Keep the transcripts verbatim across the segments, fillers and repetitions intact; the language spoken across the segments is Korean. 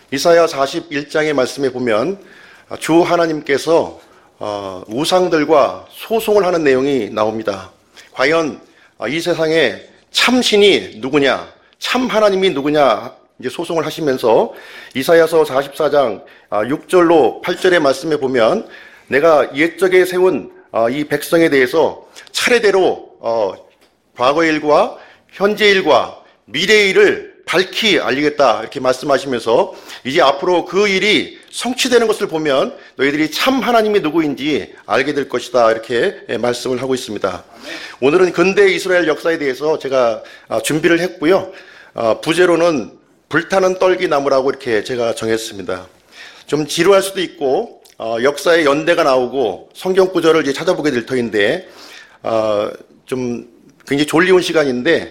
이사야 사십일 장의 말씀에 보면 주 하나님께서 우상들과 소송을 하는 내용이 나옵니다. 과연 이 세상에 참신이 누구냐, 참 하나님이 누구냐 이제 소송을 하시면서 이사야서 사십사 장 육 절로 팔 절의 말씀에 보면 내가 옛적에 세운 이 백성에 대해서 차례대로 과거의 일과 현재 일과 미래의 일을 밝히 알리겠다 이렇게 말씀하시면서 이제 앞으로 그 일이 성취되는 것을 보면 너희들이 참 하나님이 누구인지 알게 될 것이다 이렇게 말씀을 하고 있습니다. 오늘은 근대 이스라엘 역사에 대해서 제가 준비를 했고요. 부제로는 불타는 떨기나무라고 이렇게 제가 정했습니다. 좀 지루할 수도 있고 역사의 연대가 나오고 성경 구절을 이제 찾아보게 될 터인데 좀 굉장히 졸리운 시간인데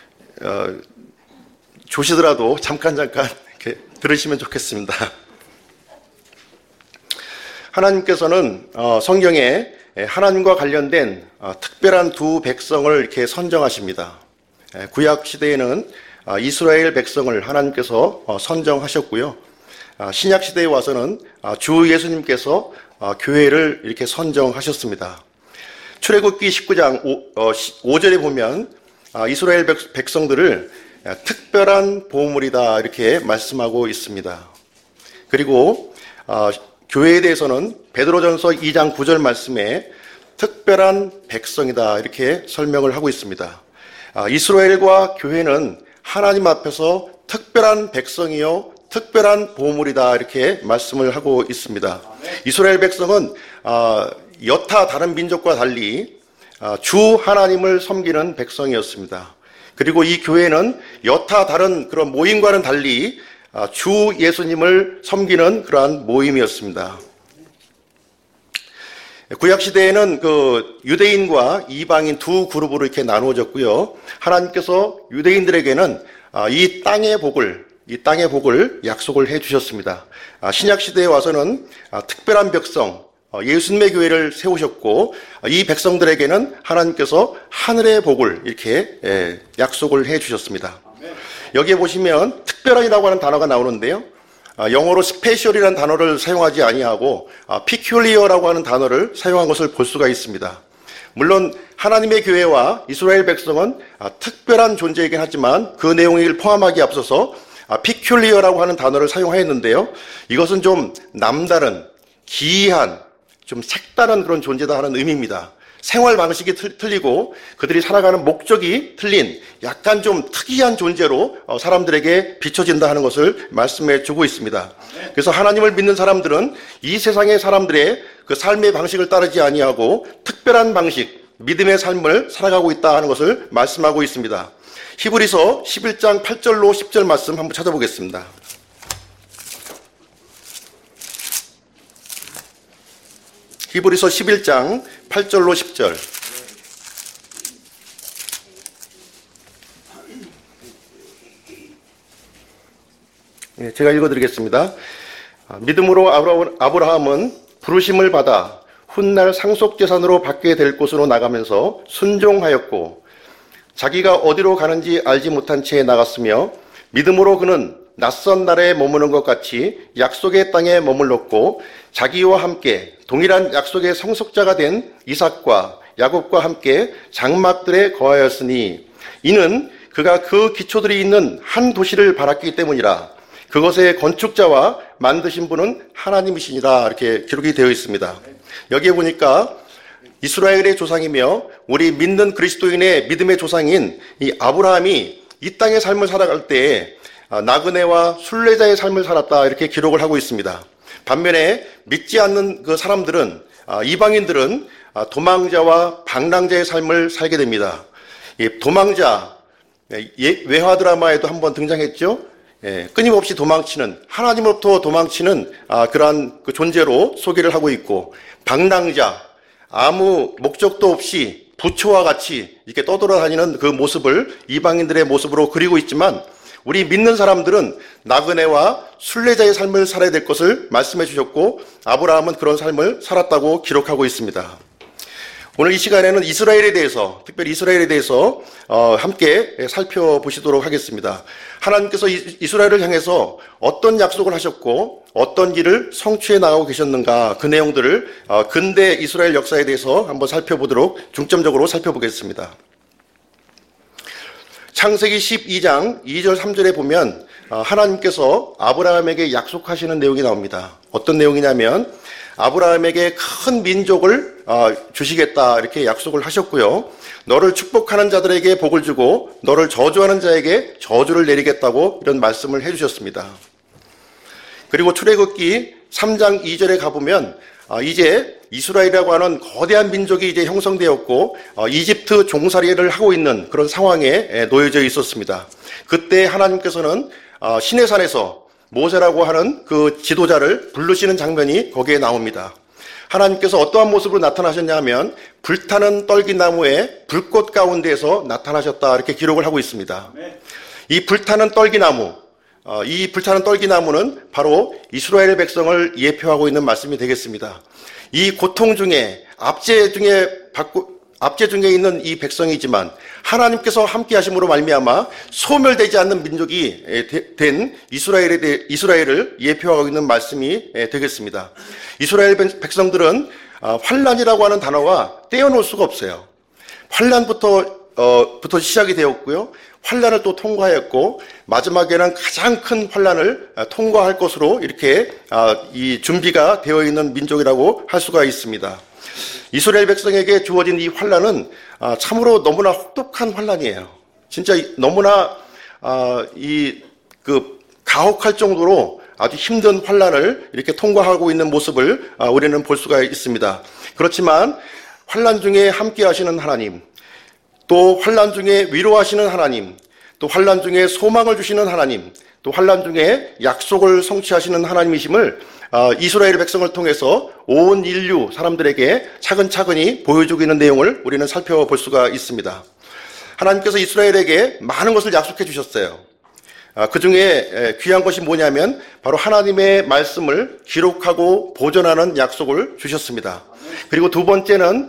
조시더라도 잠깐 잠깐 이렇게 들으시면 좋겠습니다. 하나님께서는 성경에 하나님과 관련된 특별한 두 백성을 이렇게 선정하십니다. 구약 시대에는 이스라엘 백성을 하나님께서 선정하셨고요. 신약 시대에 와서는 주 예수님께서 교회를 이렇게 선정하셨습니다. 출애굽기 십구 장 오 절에 보면 이스라엘 백성들을 특별한 보물이다 이렇게 말씀하고 있습니다. 그리고 교회에 대해서는 베드로전서 이 장 구 절 말씀에 특별한 백성이다 이렇게 설명을 하고 있습니다. 이스라엘과 교회는 하나님 앞에서 특별한 백성이요 특별한 보물이다 이렇게 말씀을 하고 있습니다. 이스라엘 백성은 여타 다른 민족과 달리 주 하나님을 섬기는 백성이었습니다. 그리고 이 교회는 여타 다른 그런 모임과는 달리 주 예수님을 섬기는 그러한 모임이었습니다. 구약시대에는 그 유대인과 이방인 두 그룹으로 이렇게 나누어졌고요. 하나님께서 유대인들에게는 이 땅의 복을, 이 땅의 복을 약속을 해 주셨습니다. 신약시대에 와서는 특별한 백성, 예수님의 교회를 세우셨고 이 백성들에게는 하나님께서 하늘의 복을 이렇게 약속을 해 주셨습니다. 여기에 보시면 특별한이라고 하는 단어가 나오는데요. 영어로 스페셜이라는 단어를 사용하지 아니하고 피큐리어라고 하는 단어를 사용한 것을 볼 수가 있습니다. 물론 하나님의 교회와 이스라엘 백성은 특별한 존재이긴 하지만 그 내용을 포함하기 앞서서 피큐리어라고 하는 단어를 사용하였는데요. 이것은 좀 남다른, 기이한, 좀 색다른 그런 존재다 하는 의미입니다. 생활 방식이 틀리고 그들이 살아가는 목적이 틀린 약간 좀 특이한 존재로 사람들에게 비춰진다 하는 것을 말씀해 주고 있습니다. 그래서 하나님을 믿는 사람들은 이 세상의 사람들의 그 삶의 방식을 따르지 아니하고 특별한 방식, 믿음의 삶을 살아가고 있다 하는 것을 말씀하고 있습니다. 히브리서 십일 장 팔 절로 십 절 말씀 한번 찾아보겠습니다. 히브리서 십일 장 팔 절로 십 절. 제가 읽어드리겠습니다. 믿음으로 아브라함은 부르심을 받아 훗날 상속재산으로 받게 될 곳으로 나가면서 순종하였고 자기가 어디로 가는지 알지 못한 채 나갔으며 믿음으로 그는 낯선 나라에 머무는 것 같이 약속의 땅에 머물렀고 자기와 함께 동일한 약속의 상속자가 된 이삭과 야곱과 함께 장막들에 거하였으니 이는 그가 그 기초들이 있는 한 도시를 바랐기 때문이라. 그것의 건축자와 만드신 분은 하나님이시니라. 이렇게 기록이 되어 있습니다. 여기에 보니까 이스라엘의 조상이며 우리 믿는 그리스도인의 믿음의 조상인 이 아브라함이 이 땅의 삶을 살아갈 때에 나그네와 순례자의 삶을 살았다 이렇게 기록을 하고 있습니다. 반면에 믿지 않는 그 사람들은, 이방인들은 도망자와 방랑자의 삶을 살게 됩니다. 도망자, 외화 드라마에도 한번 등장했죠. 끊임없이 도망치는, 하나님으로부터 도망치는 그러한 그 존재로 소개를 하고 있고, 방랑자, 아무 목적도 없이 부초와 같이 이렇게 떠돌아다니는 그 모습을 이방인들의 모습으로 그리고 있지만 우리 믿는 사람들은 나그네와 순례자의 삶을 살아야 될 것을 말씀해 주셨고 아브라함은 그런 삶을 살았다고 기록하고 있습니다. 오늘 이 시간에는 이스라엘에 대해서, 특별히 이스라엘에 대해서 어, 함께 살펴보시도록 하겠습니다. 하나님께서 이스라엘을 향해서 어떤 약속을 하셨고 어떤 길을 성취해 나가고 계셨는가, 그 내용들을 어, 근대 이스라엘 역사에 대해서 한번 살펴보도록 중점적으로 살펴보겠습니다. 창세기 십이 장 이 절 삼 절에 보면 하나님께서 아브라함에게 약속하시는 내용이 나옵니다. 어떤 내용이냐면 아브라함에게 큰 민족을 주시겠다 이렇게 약속을 하셨고요. 너를 축복하는 자들에게 복을 주고 너를 저주하는 자에게 저주를 내리겠다고 이런 말씀을 해주셨습니다. 그리고 출애굽기 삼 장 이 절에 가보면 이제 이스라엘이라고 하는 거대한 민족이 이제 형성되었고 이집트 종살이를 하고 있는 그런 상황에 놓여져 있었습니다. 그때 하나님께서는 시내산에서 모세라고 하는 그 지도자를 부르시는 장면이 거기에 나옵니다. 하나님께서 어떠한 모습으로 나타나셨냐 하면 불타는 떨기나무에 불꽃 가운데에서 나타나셨다 이렇게 기록을 하고 있습니다. 이 불타는 떨기나무, 이 불타는 떨기나무는 바로 이스라엘 백성을 예표하고 있는 말씀이 되겠습니다. 이 고통 중에 압제 중에 받고 압제 중에 있는 이 백성이지만 하나님께서 함께 하심으로 말미암아 소멸되지 않는 민족이 된 이스라엘에 대해, 이스라엘을 예표하고 있는 말씀이 되겠습니다. 이스라엘 백성들은 환란이라고 하는 단어와 떼어놓을 수가 없어요. 환란부터 어, 부터 시작이 되었고요. 환란을 또 통과했고 마지막에는 가장 큰 환란을 통과할 것으로 이렇게 이 준비가 되어 있는 민족이라고 할 수가 있습니다. 이스라엘 백성에게 주어진 이 환란은 참으로 너무나 혹독한 환란이에요. 진짜 너무나 이 그 가혹할 정도로 아주 힘든 환란을 이렇게 통과하고 있는 모습을 우리는 볼 수가 있습니다. 그렇지만 환란 중에 함께 하시는 하나님, 또 환란 중에 위로하시는 하나님, 또 환란 중에 소망을 주시는 하나님, 또 환란 중에 약속을 성취하시는 하나님이심을 이스라엘 백성을 통해서 온 인류 사람들에게 차근차근히 보여주고 있는 내용을 우리는 살펴볼 수가 있습니다. 하나님께서 이스라엘에게 많은 것을 약속해 주셨어요. 그 중에 귀한 것이 뭐냐면 바로 하나님의 말씀을 기록하고 보존하는 약속을 주셨습니다. 그리고 두 번째는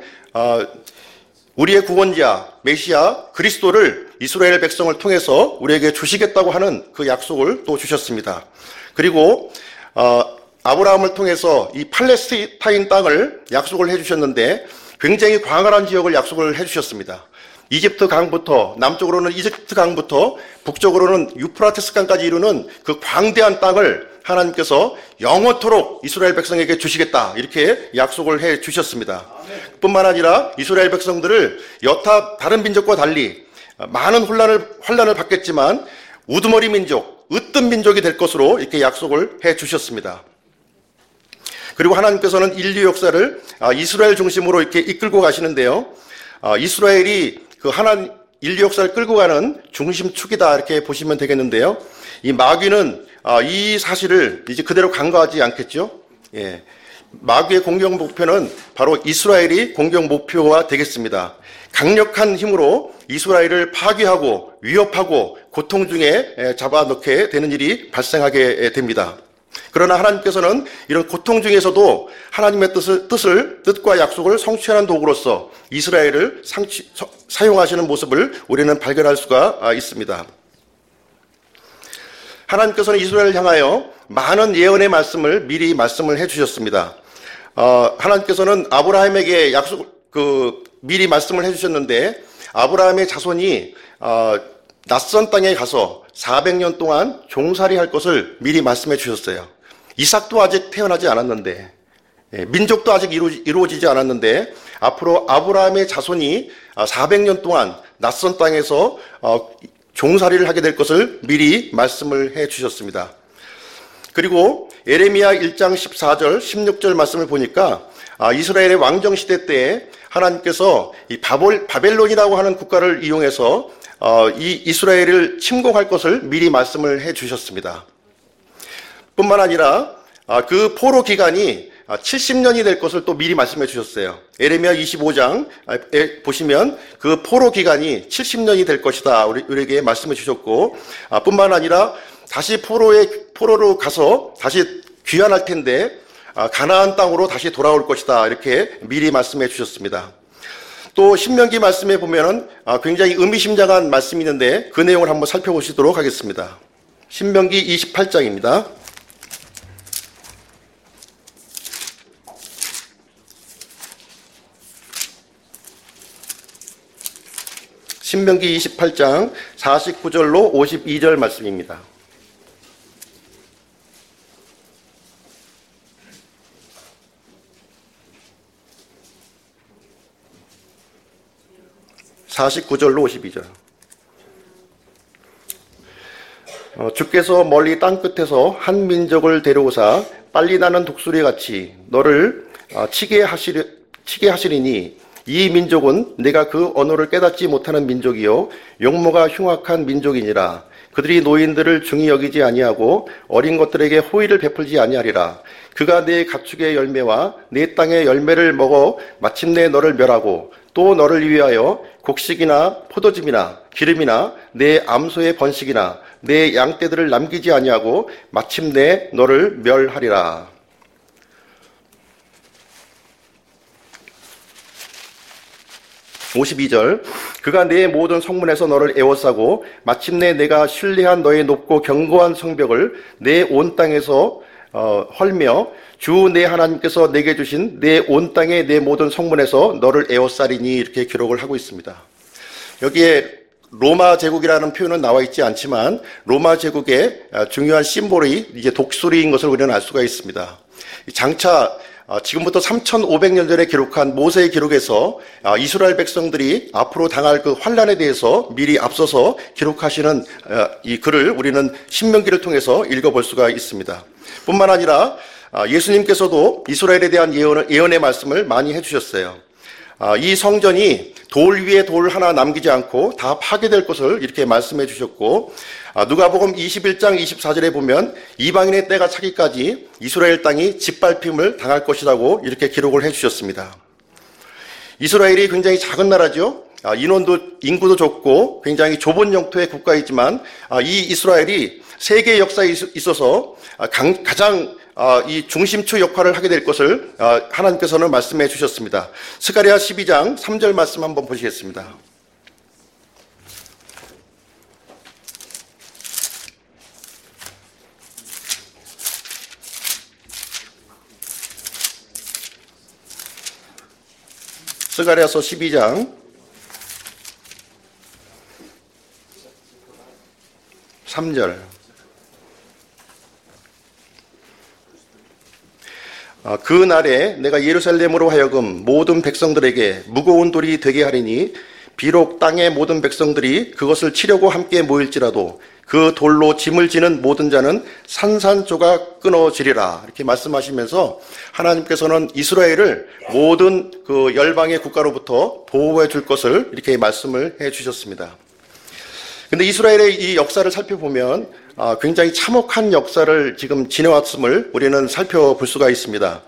우리의 구원자 메시아 그리스도를 이스라엘 백성을 통해서 우리에게 주시겠다고 하는 그 약속을 또 주셨습니다. 그리고 어, 아브라함을 통해서 이 팔레스타인 땅을 약속을 해주셨는데 굉장히 광활한 지역을 약속을 해주셨습니다. 이집트 강부터 남쪽으로는 이집트 강부터 북쪽으로는 유프라테스 강까지 이루는 그 광대한 땅을 하나님께서 영원토록 이스라엘 백성에게 주시겠다 이렇게 약속을 해 주셨습니다. 뿐만 아니라 이스라엘 백성들을 여타 다른 민족과 달리 많은 혼란을 환란을 받겠지만 우두머리 민족, 으뜸 민족이 될 것으로 이렇게 약속을 해 주셨습니다. 그리고 하나님께서는 인류 역사를 이스라엘 중심으로 이렇게 이끌고 가시는데요. 이스라엘이 그 하나님 인류 역사를 끌고 가는 중심축이다 이렇게 보시면 되겠는데요. 이 마귀는 이 사실을 이제 그대로 간과하지 않겠죠. 예. 마귀의 공격 목표는 바로 이스라엘이 공격 목표가 되겠습니다. 강력한 힘으로 이스라엘을 파괴하고 위협하고 고통 중에 잡아넣게 되는 일이 발생하게 됩니다. 그러나 하나님께서는 이런 고통 중에서도 하나님의 뜻을, 뜻을 뜻과 약속을 성취하는 도구로서 이스라엘을 상치, 사용하시는 모습을 우리는 발견할 수가 있습니다. 하나님께서는 이스라엘을 향하여 많은 예언의 말씀을 미리 말씀을 해주셨습니다. 어, 하나님께서는 아브라함에게 약속, 그, 미리 말씀을 해주셨는데, 아브라함의 자손이, 어, 낯선 땅에 가서 사백 년 동안 종살이 할 것을 미리 말씀해 주셨어요. 이삭도 아직 태어나지 않았는데, 예, 민족도 아직 이루, 이루어지지 않았는데, 앞으로 아브라함의 자손이 사백 년 동안 낯선 땅에서, 어, 종살이를 하게 될 것을 미리 말씀을 해 주셨습니다. 그리고 예레미야 일 장 십사 절, 십육 절 말씀을 보니까 이스라엘의 왕정시대 때에 하나님께서 이 바벨, 바벨론이라고 하는 국가를 이용해서 이 이스라엘을 침공할 것을 미리 말씀을 해 주셨습니다. 뿐만 아니라 그 포로 기간이 칠십 년이 될 것을 또 미리 말씀해 주셨어요. 예레미야 이십오 장에 보시면 그 포로 기간이 칠십 년이 될 것이다 우리에게 말씀해 주셨고, 뿐만 아니라 다시 포로의 포로로 가서 다시 귀환할 텐데 가나안 땅으로 다시 돌아올 것이다 이렇게 미리 말씀해 주셨습니다. 또 신명기 말씀에 보면은 굉장히 의미심장한 말씀이 있는데 그 내용을 한번 살펴보시도록 하겠습니다. 신명기 이십팔 장입니다. 신명기 이십팔 장 사십구 절로 오십이 절 말씀입니다. 사십구 절로 오십이 절. 어, 주께서 멀리 땅 끝에서 한 민족을 데려오사 빨리 나는 독수리 같이 너를 어, 치게 하시리, 치게 하시리니 이 민족은 내가 그 언어를 깨닫지 못하는 민족이요 용모가 흉악한 민족이니라. 그들이 노인들을 중히 여기지 아니하고 어린 것들에게 호의를 베풀지 아니하리라. 그가 내 가축의 열매와 내 땅의 열매를 먹어 마침내 너를 멸하고 또 너를 위하여 곡식이나 포도즙이나 기름이나 내 암소의 번식이나 내 양떼들을 남기지 아니하고 마침내 너를 멸하리라. 오십이 절. 그가 내 모든 성문에서 너를 에워싸고 마침내 내가 신뢰한 너의 높고 견고한 성벽을 내 온 땅에서 어, 헐며 주 내 하나님께서 내게 주신 내 온 땅의 내 모든 성문에서 너를 에워싸리니 이렇게 기록을 하고 있습니다. 여기에 로마 제국이라는 표현은 나와 있지 않지만 로마 제국의 중요한 심볼이 이제 독수리인 것을 우리는 알 수가 있습니다. 장차 지금부터 삼천오백 년 전에 기록한 모세의 기록에서 이스라엘 백성들이 앞으로 당할 그 환난에 대해서 미리 앞서서 기록하시는 이 글을 우리는 신명기를 통해서 읽어볼 수가 있습니다. 뿐만 아니라 예수님께서도 이스라엘에 대한 예언을, 예언의 말씀을 많이 해주셨어요. 이 성전이 돌 위에 돌 하나 남기지 않고 다 파괴될 것을 이렇게 말씀해 주셨고, 누가복음 이십일 장 이십사 절에 보면 이방인의 때가 차기까지 이스라엘 땅이 짓밟힘을 당할 것이라고 이렇게 기록을 해 주셨습니다. 이스라엘이 굉장히 작은 나라죠. 인원도 인구도 적고 굉장히 좁은 영토의 국가이지만 이 이스라엘이 세계 역사에 있어서 가장 이 중심축 역할을 하게 될 것을 하나님께서는 말씀해 주셨습니다. 스가랴 십이 장 삼 절 말씀 한번 보시겠습니다. 스가랴서 십이 장 삼 절. 그 날에 내가 예루살렘으로 하여금 모든 백성들에게 무거운 돌이 되게 하리니 비록 땅의 모든 백성들이 그것을 치려고 함께 모일지라도 그 돌로 짐을 지는 모든 자는 산산조각 끊어지리라. 이렇게 말씀하시면서 하나님께서는 이스라엘을 모든 그 열방의 국가로부터 보호해 줄 것을 이렇게 말씀을 해 주셨습니다. 근데 이스라엘의 이 역사를 살펴보면 굉장히 참혹한 역사를 지금 지내왔음을 우리는 살펴볼 수가 있습니다.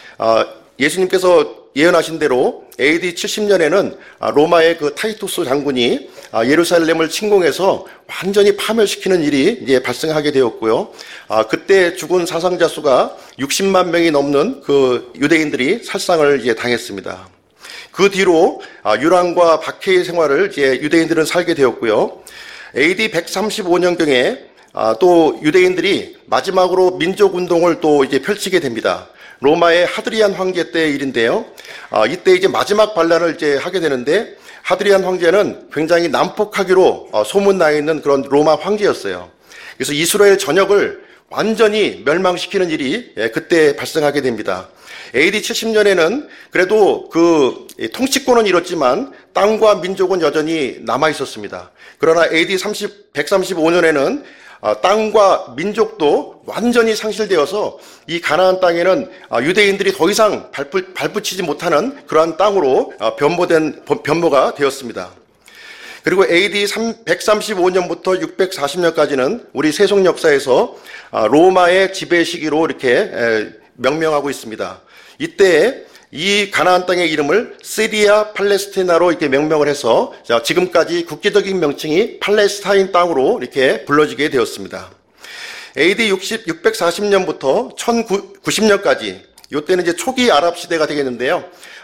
예수님께서 예언하신 대로 에이디 칠십 년에는 로마의 그 타이투스 장군이 예루살렘을 침공해서 완전히 파멸시키는 일이 이제 발생하게 되었고요. 그때 죽은 사상자 수가 육십만 명이 넘는 그 유대인들이 살상을 이제 당했습니다. 그 뒤로 유랑과 박해의 생활을 이제 유대인들은 살게 되었고요. 에이디 백삼십오 년경에 또 유대인들이 마지막으로 민족운동을 또 이제 펼치게 됩니다. 로마의 하드리안 황제 때의 일인데요. 이때 이제 마지막 반란을 이제 하게 되는데 하드리안 황제는 굉장히 난폭하기로 소문나 있는 그런 로마 황제였어요. 그래서 이스라엘 전역을 완전히 멸망시키는 일이 그때 발생하게 됩니다. 에이디 칠십 년에는 그래도 그 통치권은 잃었지만 땅과 민족은 여전히 남아 있었습니다. 그러나 에이디 백삼십오 년에는 땅과 민족도 완전히 상실되어서 이 가나안 땅에는 유대인들이 더 이상 발붙, 발붙이지 못하는 그러한 땅으로 변모된, 변모가 되었습니다. 그리고 에이디 백삼십오 년부터 육백사십 년까지는 우리 세속 역사에서 로마의 지배 시기로 이렇게 명명하고 있습니다. 이때 이 가나안 땅의 이름을 시리아 팔레스티나로 이렇게 명명을 해서 지금까지 국기적인 명칭이 팔레스타인 땅으로 이렇게 불러지게 되었습니다. 에이디 육백사십 년부터 천구십 년까지 이때는 이제 초기 아랍 시대가 되겠는데요.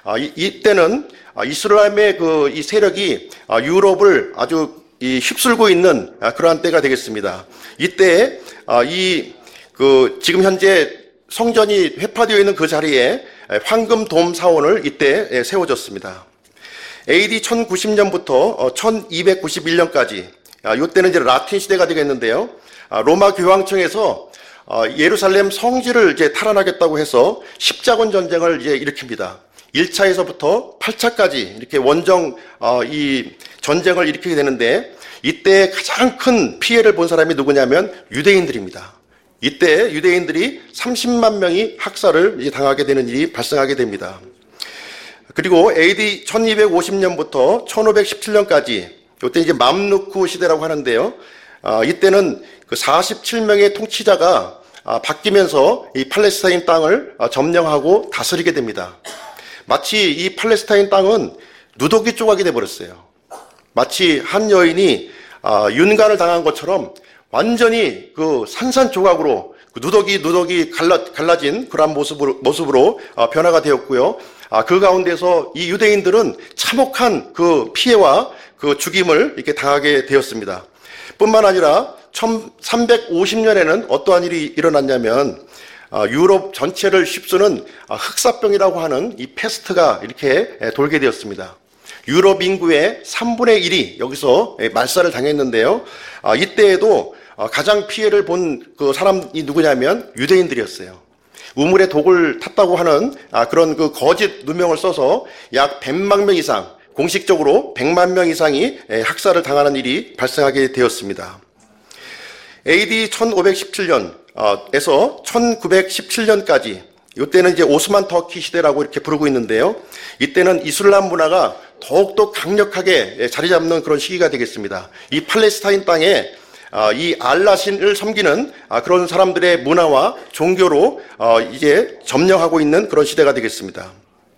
아, 이, 이때는 이슬람의 그 이 세력이 유럽을 아주 이 휩쓸고 있는 그러한 때가 되겠습니다. 이때 이 그 지금 현재 성전이 회파되어 있는 그 자리에 황금돔 사원을 이때 세워졌습니다. 에이디 천구십 년부터 천이백구십일 년까지, 이때는 이제 라틴 시대가 되겠는데요. 로마 교황청에서 예루살렘 성지를 이제 탈환하겠다고 해서 십자군 전쟁을 이제 일으킵니다. 일 차에서부터 팔 차까지 이렇게 원정 이 전쟁을 일으키게 되는데, 이때 가장 큰 피해를 본 사람이 누구냐면 유대인들입니다. 이때 유대인들이 삼십만 명이 학살을 이제 당하게 되는 일이 발생하게 됩니다. 그리고 에이디 천이백오십 년부터 천오백십칠 년까지, 이때 이제 맘루크 시대라고 하는데요. 아, 이때는 그 사십칠 명의 통치자가 아, 바뀌면서 이 팔레스타인 땅을 아, 점령하고 다스리게 됩니다. 마치 이 팔레스타인 땅은 누더기 조각이 돼버렸어요. 마치 한 여인이 아, 윤관을 당한 것처럼 완전히 그 산산조각으로 그 누더기 누더기 갈라, 갈라진 그러한 모습으로, 모습으로 어, 변화가 되었고요. 아, 그 가운데서 이 유대인들은 참혹한 그 피해와 그 죽임을 이렇게 당하게 되었습니다. 뿐만 아니라 천삼백오십 년에는 어떠한 일이 일어났냐면, 아, 유럽 전체를 휩쓰는 아, 흑사병이라고 하는 이 패스트가 이렇게 돌게 되었습니다. 유럽 인구의 삼분의 일이 여기서 말살을 당했는데요. 아, 이때에도 가장 피해를 본 그 사람이 누구냐면 유대인들이었어요. 우물에 독을 탔다고 하는 그런 그 거짓 누명을 써서 약 백만 명 이상, 공식적으로 백만 명 이상이 학살을 당하는 일이 발생하게 되었습니다. 에이디 천오백십칠 년에서 천구백십칠 년까지, 이때는 이제 오스만 터키 시대라고 이렇게 부르고 있는데요. 이때는 이슬람 문화가 더욱더 강력하게 자리 잡는 그런 시기가 되겠습니다. 이 팔레스타인 땅에 이 알라신을 섬기는 그런 사람들의 문화와 종교로 이제 점령하고 있는 그런 시대가 되겠습니다.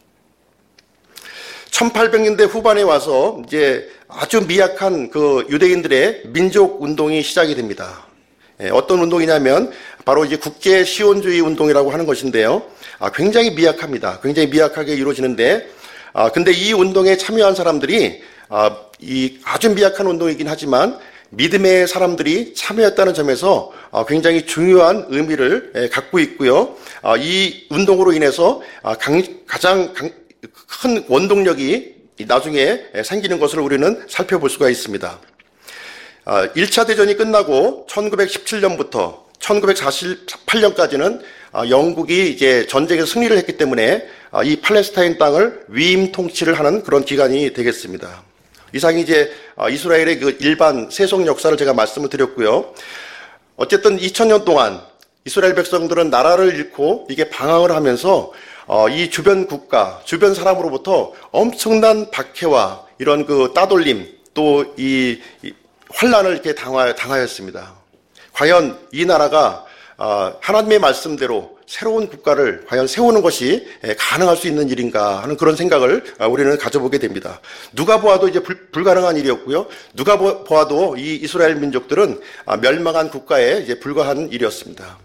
천팔백 년대 후반에 와서 이제 아주 미약한 그 유대인들의 민족 운동이 시작이 됩니다. 어떤 운동이냐면 바로 이제 국제 시온주의 운동이라고 하는 것인데요. 굉장히 미약합니다. 굉장히 미약하게 이루어지는데, 근데 이 운동에 참여한 사람들이 이 아주 미약한 운동이긴 하지만 믿음의 사람들이 참여했다는 점에서 굉장히 중요한 의미를 갖고 있고요. 이 운동으로 인해서 가장 큰 원동력이 나중에 생기는 것을 우리는 살펴볼 수가 있습니다. 일 차 대전이 끝나고 천구백십칠 년부터 천구백사십팔 년까지는 영국이 이제 전쟁에서 승리를 했기 때문에 이 팔레스타인 땅을 위임 통치를 하는 그런 기간이 되겠습니다. 이상이 이제 이스라엘의 그 일반 세속 역사를 제가 말씀을 드렸고요. 어쨌든 이천 년 동안 이스라엘 백성들은 나라를 잃고 이게 방황을 하면서 이 주변 국가, 주변 사람으로부터 엄청난 박해와 이런 그 따돌림, 또 이 환란을 이렇게 당하였습니다. 과연 이 나라가 하나님의 말씀대로 새로운 국가를 과연 세우는 것이 가능할 수 있는 일인가 하는 그런 생각을 우리는 가져보게 됩니다. 누가 보아도 이제 불, 불가능한 일이었고요. 누가 보아도 이 이스라엘 민족들은 멸망한 국가에 이제 불과한 일이었습니다.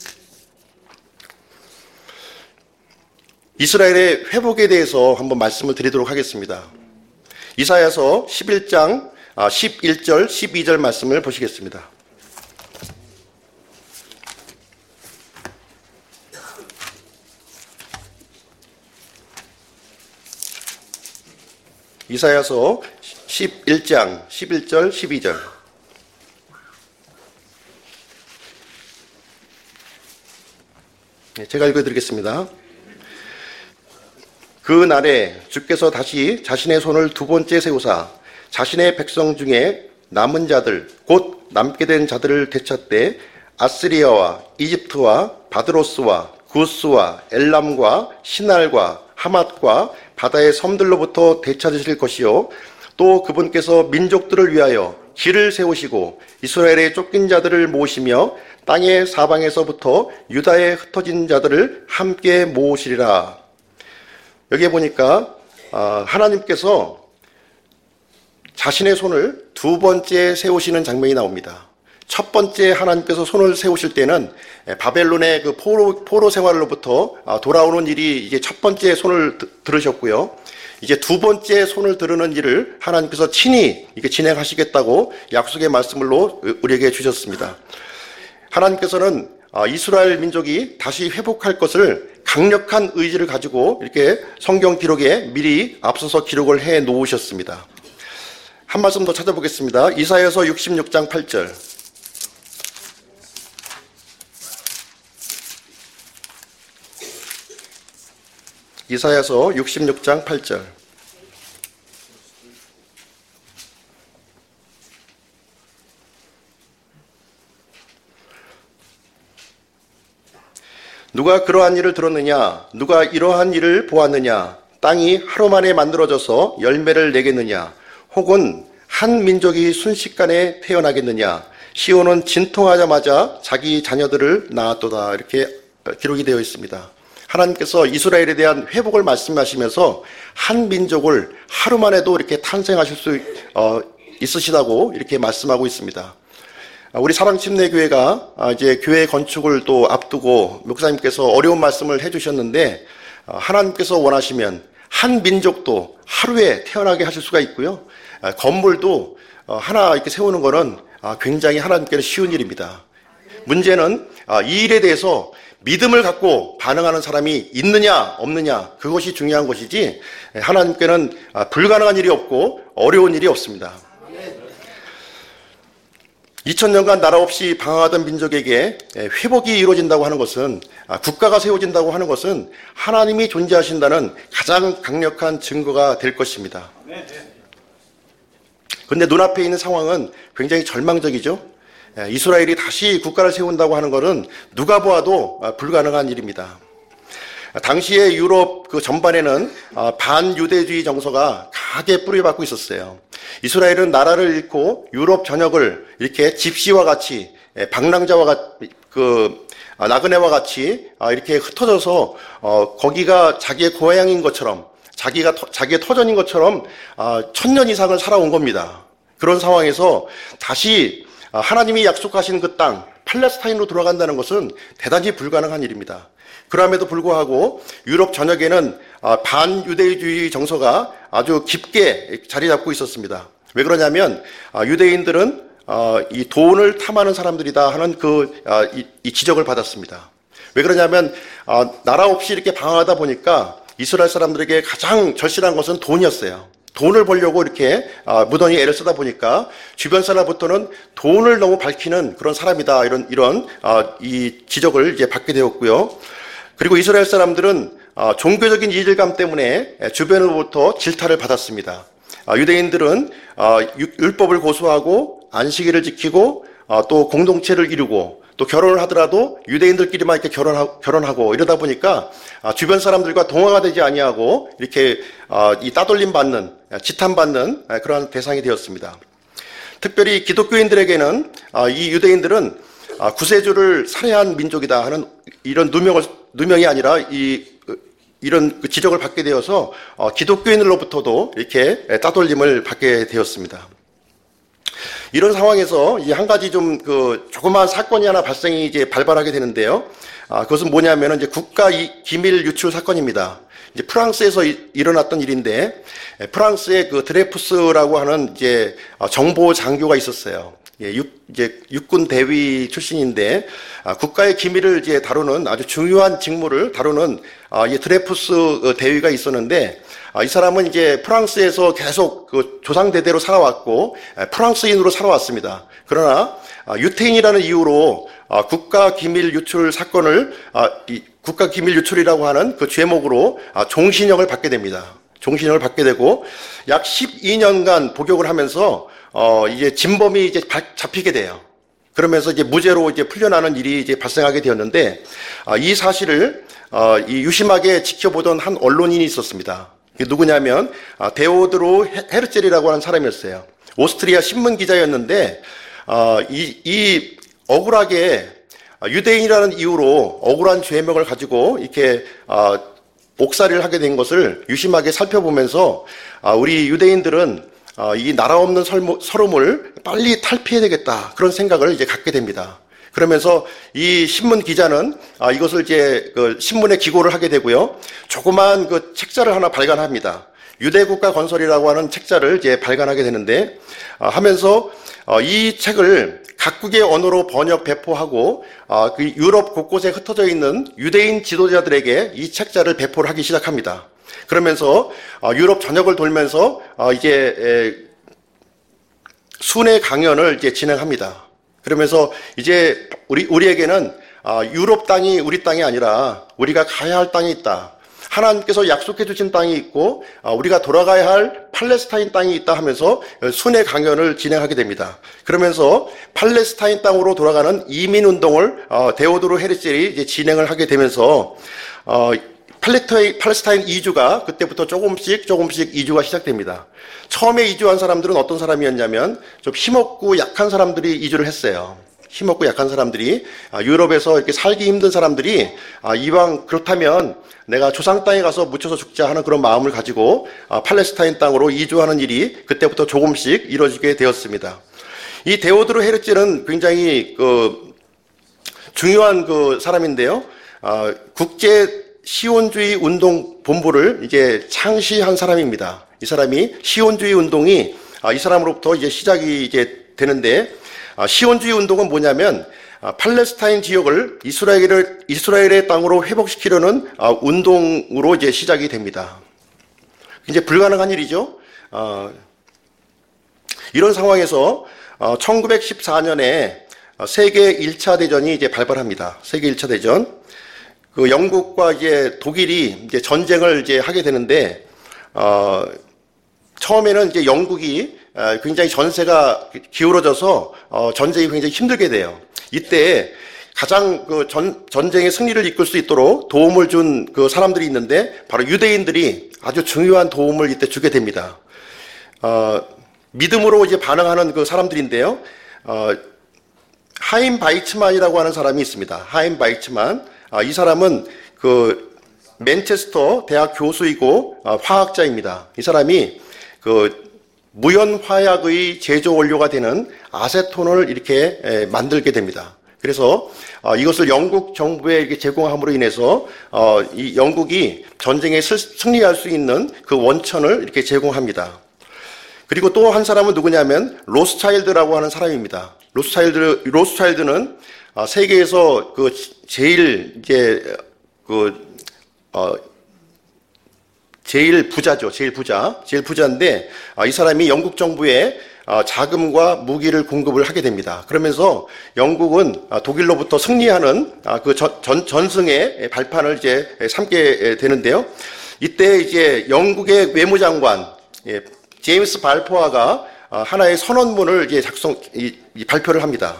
이스라엘의 회복에 대해서 한번 말씀을 드리도록 하겠습니다. 이사야서 십일 장 십일 절, 십이 절 말씀을 보시겠습니다. 이사야서 십일 장 십일 절, 십이 절. 네, 제가 읽어드리겠습니다. 그 날에 주께서 다시 자신의 손을 두 번째 세우사 자신의 백성 중에 남은 자들 곧 남게 된 자들을 되찾되 아스리아와 이집트와 바드로스와 구스와 엘람과 시날과 하맛과 바다의 섬들로부터 되찾으실 것이요 또 그분께서 민족들을 위하여 길을 세우시고 이스라엘의 쫓긴 자들을 모으시며 땅의 사방에서부터 유다에 흩어진 자들을 함께 모으시리라. 여기에 보니까 하나님께서 자신의 손을 두 번째 세우시는 장면이 나옵니다. 첫 번째 하나님께서 손을 세우실 때는 바벨론의 그 포로, 포로 생활로부터 돌아오는 일이 이제 첫 번째 손을 들으셨고요. 이제 두 번째 손을 들으는 일을 하나님께서 친히 이게 진행하시겠다고 약속의 말씀으로 우리에게 주셨습니다. 하나님께서는 이스라엘 민족이 다시 회복할 것을 강력한 의지를 가지고 이렇게 성경 기록에 미리 앞서서 기록을 해 놓으셨습니다. 한 말씀 더 찾아보겠습니다. 이사야서 육십육 장 팔 절. 이사야서 육십육 장 팔 절. 누가 그러한 일을 들었느냐? 누가 이러한 일을 보았느냐? 땅이 하루 만에 만들어져서 열매를 내겠느냐? 혹은 한 민족이 순식간에 태어나겠느냐? 시온은 진통하자마자 자기 자녀들을 낳았도다. 이렇게 기록이 되어 있습니다. 하나님께서 이스라엘에 대한 회복을 말씀하시면서 한 민족을 하루 만에도 이렇게 탄생하실 수 어, 있으시다고 이렇게 말씀하고 있습니다. 우리 사랑침례교회가 이제 교회 건축을 또 앞두고 목사님께서 어려운 말씀을 해주셨는데, 하나님께서 원하시면 한 민족도 하루에 태어나게 하실 수가 있고요. 건물도 하나 이렇게 세우는 거는 굉장히 하나님께는 쉬운 일입니다. 문제는 이 일에 대해서 믿음을 갖고 반응하는 사람이 있느냐 없느냐, 그것이 중요한 것이지 하나님께는 불가능한 일이 없고 어려운 일이 없습니다. 이천 년간 나라 없이 방황하던 민족에게 회복이 이루어진다고 하는 것은, 국가가 세워진다고 하는 것은 하나님이 존재하신다는 가장 강력한 증거가 될 것입니다. 그런데 눈앞에 있는 상황은 굉장히 절망적이죠. 이스라엘이 다시 국가를 세운다고 하는 것은 누가 보아도 불가능한 일입니다. 당시의 유럽 그 전반에는 반유대주의 정서가 강하게 뿌리박고 있었어요. 이스라엘은 나라를 잃고 유럽 전역을 이렇게 집시와 같이, 방랑자와 같이, 그 나그네와 같이 이렇게 흩어져서 거기가 자기의 고향인 것처럼, 자기가 자기의 터전인 것처럼 천년 이상을 살아온 겁니다. 그런 상황에서 다시 하나님이 약속하신 그 땅 팔레스타인으로 돌아간다는 것은 대단히 불가능한 일입니다. 그럼에도 불구하고 유럽 전역에는 반유대주의 정서가 아주 깊게 자리 잡고 있었습니다. 왜 그러냐면 유대인들은 이 돈을 탐하는 사람들이다 하는 그 이 지적을 받았습니다. 왜 그러냐면 나라 없이 이렇게 방황하다 보니까 이스라엘 사람들에게 가장 절실한 것은 돈이었어요. 돈을 벌려고 이렇게 무던히 애를 쓰다 보니까 주변 사람부터는 돈을 너무 밝히는 그런 사람이다, 이런 이런 이 지적을 이제 받게 되었고요. 그리고 이스라엘 사람들은 종교적인 이질감 때문에 주변으로부터 질타를 받았습니다. 유대인들은 율법을 고수하고 안식일을 지키고 또 공동체를 이루고 또 결혼을 하더라도 유대인들끼리만 이렇게 결혼하, 결혼하고 이러다 보니까 주변 사람들과 동화가 되지 아니하고 이렇게 이 따돌림 받는, 지탄 받는 그러한 대상이 되었습니다. 특별히 기독교인들에게는 이 유대인들은 구세주를 살해한 민족이다 하는 이런 누명을 누명이 아니라 이 이런 지적을 받게 되어서 기독교인들로부터도 이렇게 따돌림을 받게 되었습니다. 이런 상황에서 이 한 가지 좀 그 조그마한 사건이 하나 발생이 이제 발발하게 되는데요. 아, 그것은 뭐냐면은 이제 국가 기밀 유출 사건입니다. 이제 프랑스에서 이, 일어났던 일인데, 프랑스의 그 드레푸스라고 하는 이제 정보 장교가 있었어요. 예, 육, 이제 육군 대위 출신인데, 아, 국가의 기밀을 이제 다루는 아주 중요한 직무를 다루는 아, 이 드레푸스 대위가 있었는데, 아, 이 사람은 이제 프랑스에서 계속 그 조상대대로 살아왔고 프랑스인으로 살아왔습니다. 그러나 아, 유태인이라는 이유로 아, 국가 기밀 유출 사건을 아, 이 국가 기밀 유출이라고 하는 그 죄목으로 아, 종신형을 받게 됩니다. 종신형을 받게 되고 약 십이 년간 복역을 하면서 어, 이제 진범이 이제 잡히게 돼요. 그러면서 이제 무죄로 이제 풀려나는 일이 이제 발생하게 되었는데, 아, 이 사실을 어, 이 유심하게 지켜보던 한 언론인이 있었습니다. 누구냐면 데오드로 헤르첼이라고 하는 사람이었어요. 오스트리아 신문 기자였는데 이, 이 억울하게 유대인이라는 이유로 억울한 죄명을 가지고 이렇게 옥살이를 하게 된 것을 유심하게 살펴보면서 우리 유대인들은 어, 이 나라 없는 설모, 서름을 빨리 탈피해야 되겠다. 그런 생각을 이제 갖게 됩니다. 그러면서 이 신문 기자는 아, 이것을 이제 그 신문에 기고를 하게 되고요. 조그만 그 책자를 하나 발간합니다. 유대국가 건설이라고 하는 책자를 이제 발간하게 되는데 아, 하면서 어, 이 책을 각국의 언어로 번역 배포하고 어, 그 유럽 곳곳에 흩어져 있는 유대인 지도자들에게 이 책자를 배포를 하기 시작합니다. 그러면서 어, 유럽 전역을 돌면서 어, 이제 에, 순회 강연을 이제 진행합니다. 그러면서 이제 우리 우리에게는 어, 유럽 땅이 우리 땅이 아니라 우리가 가야 할 땅이 있다. 하나님께서 약속해 주신 땅이 있고 어, 우리가 돌아가야 할 팔레스타인 땅이 있다 하면서 순회 강연을 진행하게 됩니다. 그러면서 팔레스타인 땅으로 돌아가는 이민 운동을 어, 데오도르 헤르셀이 이제 진행을 하게 되면서 어, 팔레스타인 이주가 그때부터 조금씩 조금씩 이주가 시작됩니다. 처음에 이주한 사람들은 어떤 사람이었냐면 좀 힘없고 약한 사람들이 이주를 했어요. 힘없고 약한 사람들이 유럽에서 이렇게 살기 힘든 사람들이 이왕 그렇다면 내가 조상 땅에 가서 묻혀서 죽자 하는 그런 마음을 가지고 팔레스타인 땅으로 이주하는 일이 그때부터 조금씩 이루어지게 되었습니다. 이 데오도르 헤르zel은 굉장히 그 중요한 그 사람인데요. 국제 시온주의 운동 본부를 이제 창시한 사람입니다. 이 사람이 시온주의 운동이 이 사람으로부터 이제 시작이 이제 되는데 시온주의 운동은 뭐냐면 팔레스타인 지역을 이스라엘을 이스라엘의 땅으로 회복시키려는 운동으로 이제 시작이 됩니다. 이제 불가능한 일이죠. 이런 상황에서 천구백십사 년에 세계 일 차 대전이 이제 발발합니다. 세계 일 차 대전. 그 영국과 이제 독일이 이제 전쟁을 이제 하게 되는데, 어, 처음에는 이제 영국이 굉장히 전세가 기울어져서 어, 전쟁이 굉장히 힘들게 돼요. 이때 가장 그 전, 전쟁의 승리를 이끌 수 있도록 도움을 준 그 사람들이 있는데 바로 유대인들이 아주 중요한 도움을 이때 주게 됩니다. 어, 믿음으로 이제 반응하는 그 사람들인데요. 어, 하임 바이츠만이라고 하는 사람이 있습니다. 하임 바이츠만. 아, 이 사람은 그 맨체스터 대학 교수이고 아, 화학자입니다. 이 사람이 그 무연화약의 제조 원료가 되는 아세톤을 이렇게 에, 만들게 됩니다. 그래서 어, 이것을 영국 정부에 이렇게 제공함으로 인해서 어, 이 영국이 전쟁에 슬, 승리할 수 있는 그 원천을 이렇게 제공합니다. 그리고 또 한 사람은 누구냐면 로스차일드라고 하는 사람입니다. 로스차일드 로스차일드는 어, 세계에서 그 제일 이제 그 어, 제일 부자죠. 제일 부자. 제일 부자인데 어, 이 사람이 영국 정부에 어, 자금과 무기를 공급을 하게 됩니다. 그러면서 영국은 어, 독일로부터 승리하는 어, 그 전, 전, 전승의 발판을 이제 삼게 되는데요. 이때 이제 영국의 외무장관 예, 제임스 발포어가 어, 하나의 선언문을 이제 작성 이, 이 발표를 합니다.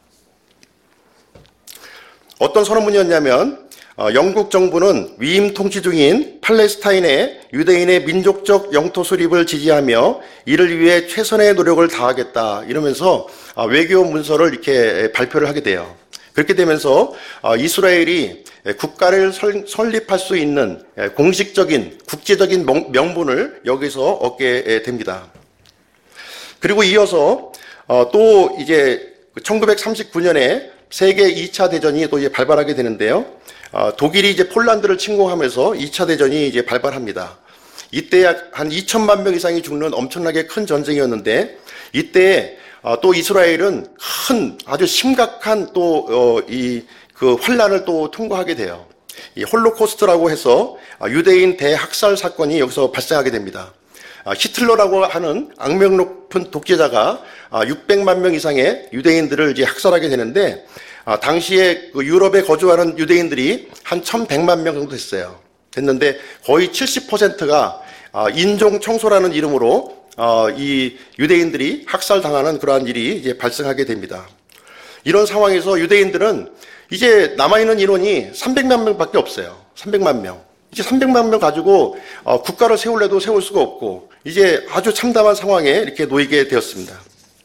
어떤 선언문이었냐면 어, 영국 정부는 위임 통치 중인 팔레스타인의 유대인의 민족적 영토 수립을 지지하며 이를 위해 최선의 노력을 다하겠다 이러면서 어, 외교 문서를 이렇게 발표를 하게 돼요. 그렇게 되면서 어, 이스라엘이 국가를 설, 설립할 수 있는 공식적인 국제적인 명, 명분을 여기서 얻게 됩니다. 그리고 이어서 어, 또 이제 천구백삼십구 년에 세계 이 차 대전이 또 이제 발발하게 되는데요. 어, 독일이 이제 폴란드를 침공하면서 이 차 대전이 이제 발발합니다. 이때 약 한 이천만 명 이상이 죽는 엄청나게 큰 전쟁이었는데 이때 어, 또 이스라엘은 큰 아주 심각한 또 어, 이 그 환란을 또 통과하게 돼요. 이 홀로코스트라고 해서 유대인 대학살 사건이 여기서 발생하게 됩니다. 히틀러라고 하는 악명 높은 독재자가 육백만 명 이상의 유대인들을 이제 학살하게 되는데 당시에 그 유럽에 거주하는 유대인들이 한 천백만 명 정도 됐어요. 됐는데 거의 칠십 퍼센트가 인종 청소라는 이름으로 이 유대인들이 학살당하는 그러한 일이 이제 발생하게 됩니다. 이런 상황에서 유대인들은 이제 남아있는 인원이 삼백만 명밖에 없어요. 삼백만 명. 이제 삼백만 명 가지고 국가를 세울래도 세울 수가 없고 이제 아주 참담한 상황에 이렇게 놓이게 되었습니다.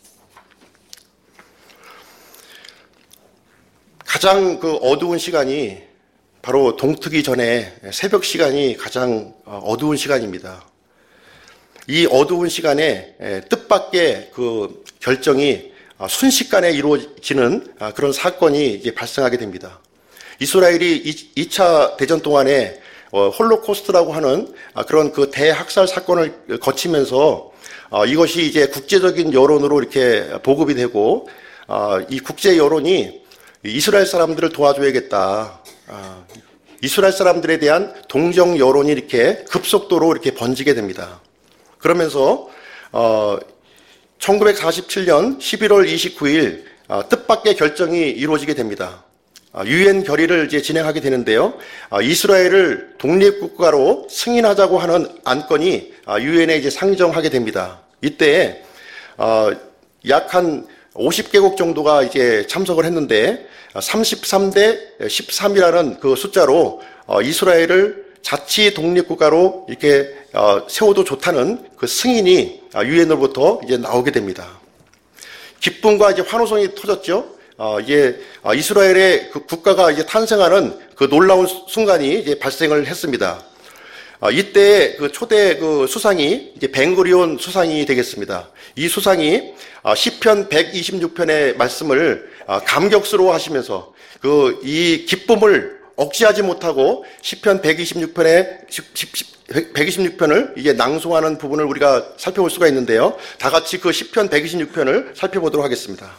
가장 그 어두운 시간이 바로 동트기 전에 새벽 시간이 가장 어두운 시간입니다. 이 어두운 시간에 뜻밖의 그 결정이 순식간에 이루어지는 그런 사건이 이제 발생하게 됩니다. 이스라엘이 이 차 대전 동안에 홀로코스트라고 하는 그런 그 대학살 사건을 거치면서 이것이 이제 국제적인 여론으로 이렇게 보급이 되고, 이 국제 여론이 이스라엘 사람들을 도와줘야겠다, 이스라엘 사람들에 대한 동정 여론이 이렇게 급속도로 이렇게 번지게 됩니다. 그러면서 어, 천구백사십칠 년 십일월 이십구일 어, 뜻밖의 결정이 이루어지게 됩니다. 유엔 결의를 이제 진행하게 되는데요. 어, 이스라엘을 독립국가로 승인하자고 하는 안건이 유엔에 이제 상정하게 됩니다. 이때 어, 약 한 오십 개국 정도가 이제 참석을 했는데 삼십삼 대 십삼이라는 그 숫자로 어, 이스라엘을 자치 독립국가로 이렇게 어, 세워도 좋다는 그 승인이 유엔으로부터 이제 나오게 됩니다. 기쁨과 이제 환호성이 터졌죠. 어, 이제 어, 이스라엘의 그 국가가 이제 탄생하는 그 놀라운 순간이 이제 발생을 했습니다. 어, 이때 그 초대 그 수상이 이제 벤구리온 수상이 되겠습니다. 이 수상이 어, 시편 백이십육 편의 말씀을 어, 감격스러워 하시면서 그 이 기쁨을 억제하지 못하고 시편 백이십육 편의 백이십육 편을 이제 낭송하는 부분을 우리가 살펴볼 수가 있는데요. 다 같이 그 시편 백이십육 편을 살펴보도록 하겠습니다.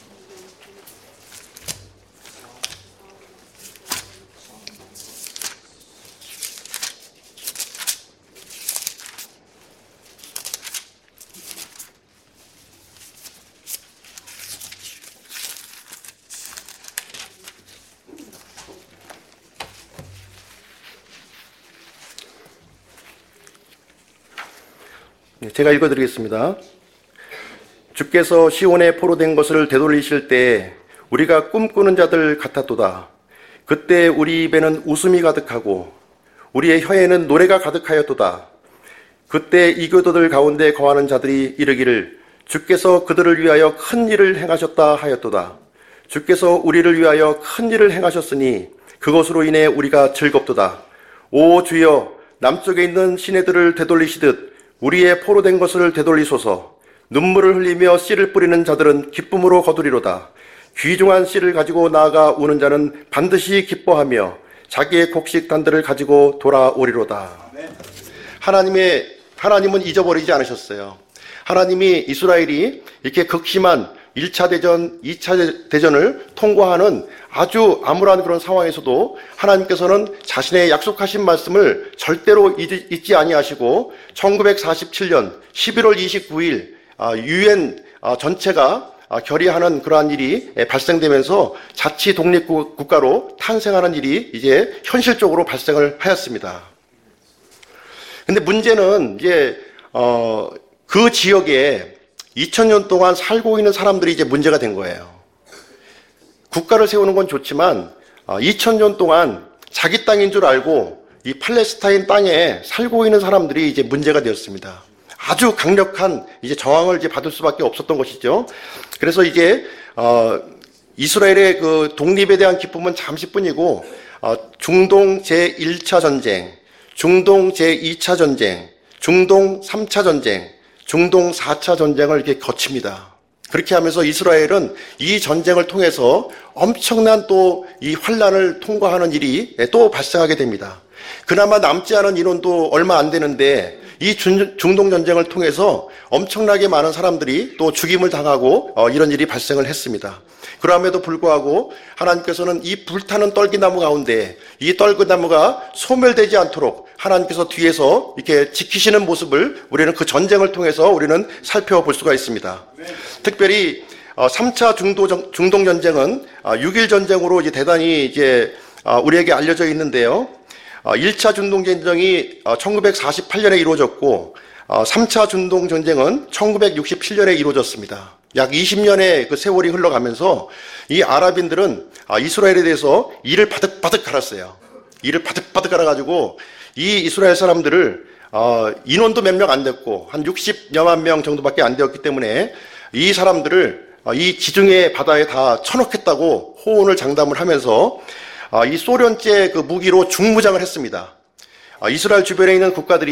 제가 읽어드리겠습니다. 주께서 시온에 포로된 것을 되돌리실 때 우리가 꿈꾸는 자들 같았도다. 그때 우리 입에는 웃음이 가득하고 우리의 혀에는 노래가 가득하였도다. 그때 이교도들 가운데 거하는 자들이 이르기를 주께서 그들을 위하여 큰 일을 행하셨다 하였도다. 주께서 우리를 위하여 큰 일을 행하셨으니 그것으로 인해 우리가 즐겁도다. 오 주여, 남쪽에 있는 시내들을 되돌리시듯 우리의 포로된 것을 되돌리소서. 눈물을 흘리며 씨를 뿌리는 자들은 기쁨으로 거두리로다. 귀중한 씨를 가지고 나아가 우는 자는 반드시 기뻐하며 자기의 곡식단들을 가지고 돌아오리로다. 하나님의, 하나님은 잊어버리지 않으셨어요. 하나님이 이스라엘이 이렇게 극심한 일 차 대전, 이 차 대전을 통과하는 아주 암울한 그런 상황에서도 하나님께서는 자신의 약속하신 말씀을 절대로 잊지 아니하시고 천구백사십칠 년 십일월 이십구일 유엔 전체가 결의하는 그러한 일이 발생되면서 자치 독립국가로 탄생하는 일이 이제 현실적으로 발생을 하였습니다. 근데 문제는 이제 어, 그 지역에 이천 년 동안 살고 있는 사람들이 이제 문제가 된 거예요. 국가를 세우는 건 좋지만 이천 년 동안 자기 땅인 줄 알고 이 팔레스타인 땅에 살고 있는 사람들이 이제 문제가 되었습니다. 아주 강력한 이제 저항을 이제 받을 수밖에 없었던 것이죠. 그래서 이제 어, 이스라엘의 그 독립에 대한 기쁨은 잠시뿐이고 어, 중동 제일 차 전쟁, 중동 제이 차 전쟁, 중동 삼 차 전쟁, 중동 사 차 전쟁을 이렇게 거칩니다. 그렇게 하면서 이스라엘은 이 전쟁을 통해서 엄청난 또 이 환란을 통과하는 일이 또 발생하게 됩니다. 그나마 남지 않은 인원도 얼마 안 되는데 이 중동 전쟁을 통해서 엄청나게 많은 사람들이 또 죽임을 당하고 어, 이런 일이 발생을 했습니다. 그럼에도 불구하고 하나님께서는 이 불타는 떨기나무 가운데 이 떨기나무가 소멸되지 않도록 하나님께서 뒤에서 이렇게 지키시는 모습을 우리는 그 전쟁을 통해서 우리는 살펴볼 수가 있습니다. 네. 특별히 삼 차 중동 전쟁은 육 일 전쟁으로 이제 대단히 이제 우리에게 알려져 있는데요. 일 차 중동 전쟁이 천구백사십팔 년에 이루어졌고 삼 차 중동 전쟁은 천구백육십칠 년에 이루어졌습니다. 약 이십 년의 그 세월이 흘러가면서 이 아랍인들은 이스라엘에 대해서 이를 바득바득 갈았어요. 이를 바득바득 갈아가지고 이 이스라엘 사람들을 인원도 몇 명 안 됐고 한 육십여만 명 정도밖에 안 되었기 때문에 이 사람들을 이 지중해 바다에 다 쳐넣겠다고 호언을 장담을 하면서 이 소련제 그 무기로 중무장을 했습니다. 이스라엘 주변에 있는 국가들이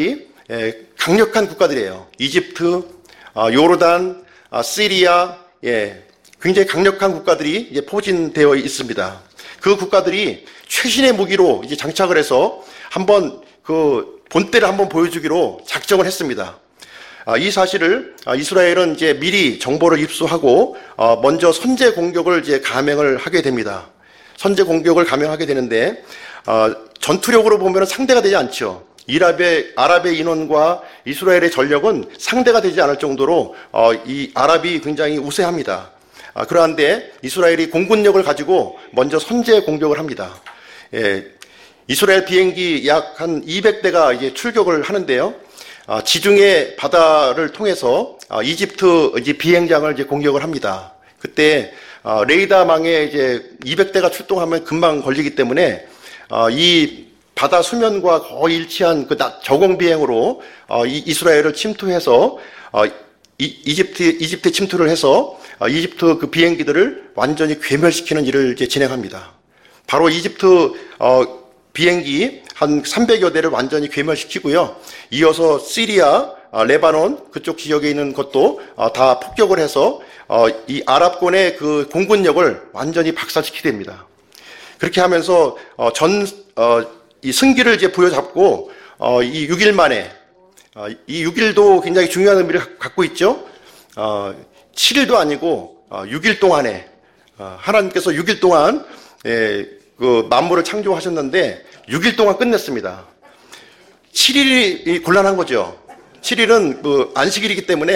예, 강력한 국가들이에요. 이집트, 아, 요르단, 아, 시리아, 예, 굉장히 강력한 국가들이 이제 포진되어 있습니다. 그 국가들이 최신의 무기로 이제 장착을 해서 한번 그 본때를 한번 보여주기로 작정을 했습니다. 아, 이 사실을 아, 이스라엘은 이제 미리 정보를 입수하고 어, 먼저 선제 공격을 이제 감행을 하게 됩니다. 선제 공격을 감행하게 되는데 어, 전투력으로 보면 상대가 되지 않죠. 이랍의 아랍의 인원과 이스라엘의 전력은 상대가 되지 않을 정도로 어, 이 아랍이 굉장히 우세합니다. 아, 그러한데 이스라엘이 공군력을 가지고 먼저 선제 공격을 합니다. 예, 이스라엘 비행기 약 한 이백 대가 이제 출격을 하는데요. 아, 지중해 바다를 통해서 아, 이집트 이제 비행장을 이제 공격을 합니다. 그때 아, 레이더망에 이제 이백 대가 출동하면 금방 걸리기 때문에 아, 이 바다 수면과 거의 일치한 그 저공 비행으로 어, 이, 이스라엘을 침투해서 어, 이, 이집트 이집트 침투를 해서 어, 이집트 그 비행기들을 완전히 괴멸시키는 일을 이제 진행합니다. 바로 이집트 어, 비행기 한 삼백여 대를 완전히 괴멸시키고요. 이어서 시리아, 어, 레바논 그쪽 지역에 있는 것도 어, 다 폭격을 해서 어, 이 아랍권의 그 공군력을 완전히 박살시키게 됩니다. 그렇게 하면서 어, 전 어, 이 승기를 이제 부여잡고 어, 이 육 일 만에 어, 이 육 일도 굉장히 중요한 의미를 갖고 있죠. 어, 칠 일도 아니고 어, 육 일 동안에 어, 하나님께서 육 일 동안 예, 그 만물을 창조하셨는데 육 일 동안 끝냈습니다. 칠 일이 곤란한 거죠. 칠 일은 그 안식일이기 때문에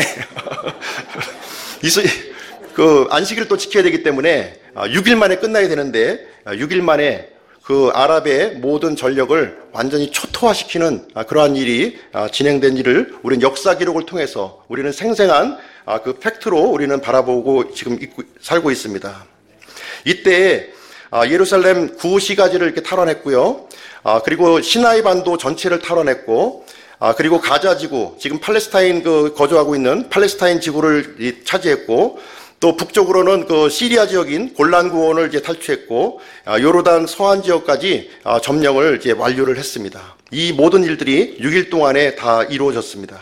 그 안식일을 또 지켜야 되기 때문에 육 일 만에 끝나야 되는데 육 일 만에 그 아랍의 모든 전력을 완전히 초토화시키는 그러한 일이 진행된 일을 우리는 역사 기록을 통해서 우리는 생생한 그 팩트로 우리는 바라보고 지금 살고 있습니다. 이때 예루살렘 구시가지를 이렇게 탈환했고요. 그리고 시나이 반도 전체를 탈환했고, 그리고 가자 지구, 지금 팔레스타인 그 거주하고 있는 팔레스타인 지구를 차지했고, 또 북쪽으로는 그 시리아 지역인 골란 고원을 이제 탈취했고, 요르단 서안 지역까지 점령을 이제 완료를 했습니다. 이 모든 일들이 육 일 동안에 다 이루어졌습니다.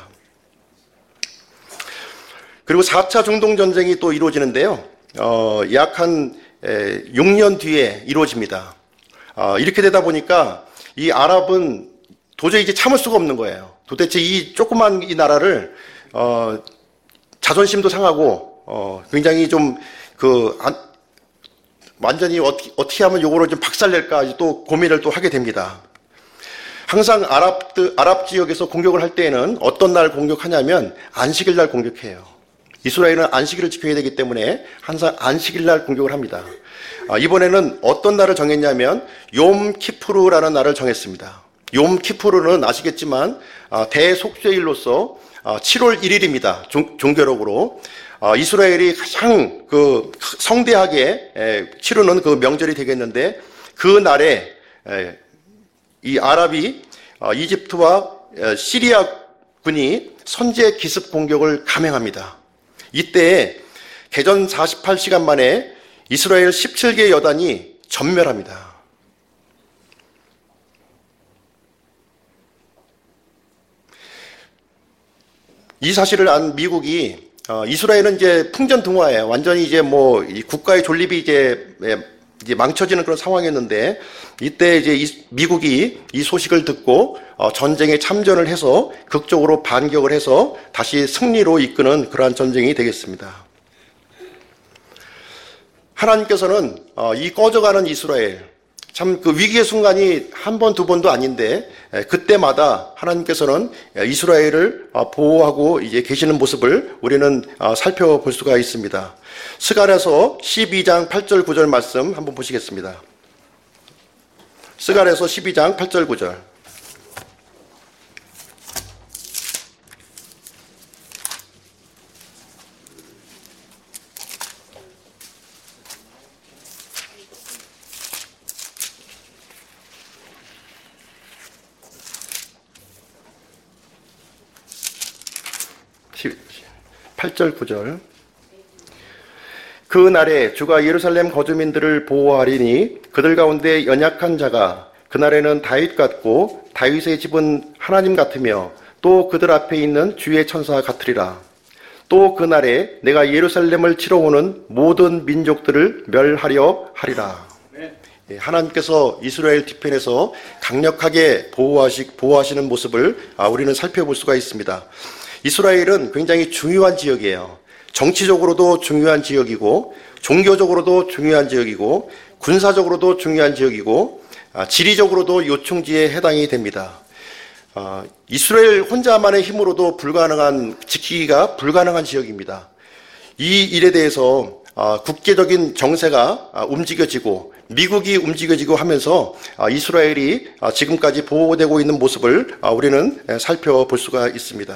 그리고 사 차 중동 전쟁이 또 이루어지는데요. 어, 약 한 육 년 뒤에 이루어집니다. 어, 이렇게 되다 보니까 이 아랍은 도저히 이제 참을 수가 없는 거예요. 도대체 이 조그만 이 나라를 어, 자존심도 상하고 어, 굉장히 좀 그 완전히 어떻게, 어떻게 하면 요거를 좀 박살낼까 또 고민을 또 하게 됩니다. 항상 아랍 아랍 지역에서 공격을 할 때에는 어떤 날 공격하냐면 안식일 날 공격해요. 이스라엘은 안식일을 지켜야 되기 때문에 항상 안식일 날 공격을 합니다. 아, 이번에는 어떤 날을 정했냐면 욤 키푸르라는 날을 정했습니다. 욤 키푸르는 아시겠지만 아, 대속죄일로서 아, 칠월 일일입니다. 종, 종교력으로 아, 이스라엘이 가장 그 성대하게 에, 치르는 그 명절이 되겠는데 그 날에 에, 이 아랍이 아, 이집트와 에, 시리아 군이 선제 기습 공격을 감행합니다. 이때 개전 사십팔 시간 만에 이스라엘 십칠 개 여단이 전멸합니다. 이 사실을 안 미국이 어, 이스라엘은 이제 풍전등화예요. 완전히 이제 뭐 이 국가의 존립이 이제, 이제 망쳐지는 그런 상황이었는데 이때 이제 이, 미국이 이 소식을 듣고 어, 전쟁에 참전을 해서 극적으로 반격을 해서 다시 승리로 이끄는 그러한 전쟁이 되겠습니다. 하나님께서는 어, 이 꺼져가는 이스라엘 참 그 위기의 순간이 한 번, 두 번도 아닌데 그때마다 하나님께서는 이스라엘을 보호하고 이제 계시는 모습을 우리는 살펴볼 수가 있습니다. 스갈에서 십이 장 팔 절 구 절 말씀 한번 보시겠습니다. 스갈에서 십이 장 팔 절 구 절. 팔 절 구 절. 그 날에 주가 예루살렘 거주민들을 보호하리니 그들 가운데 연약한 자가 그날에는 다윗 같고 다윗의 집은 하나님 같으며 또 그들 앞에 있는 주의 천사와 같으리라. 또 그날에 내가 예루살렘을 치러 오는 모든 민족들을 멸하려 하리라. 네. 하나님께서 이스라엘 뒤편에서 강력하게 보호하시, 보호하시는 모습을 우리는 살펴볼 수가 있습니다. 이스라엘은 굉장히 중요한 지역이에요. 정치적으로도 중요한 지역이고, 종교적으로도 중요한 지역이고, 군사적으로도 중요한 지역이고, 지리적으로도 요충지에 해당이 됩니다. 어, 이스라엘 혼자만의 힘으로도 불가능한, 지키기가 불가능한 지역입니다. 이 일에 대해서 어, 국제적인 정세가 어, 움직여지고 미국이 움직여지고 하면서 어, 이스라엘이 어, 지금까지 보호되고 있는 모습을 어, 우리는 살펴볼 수가 있습니다.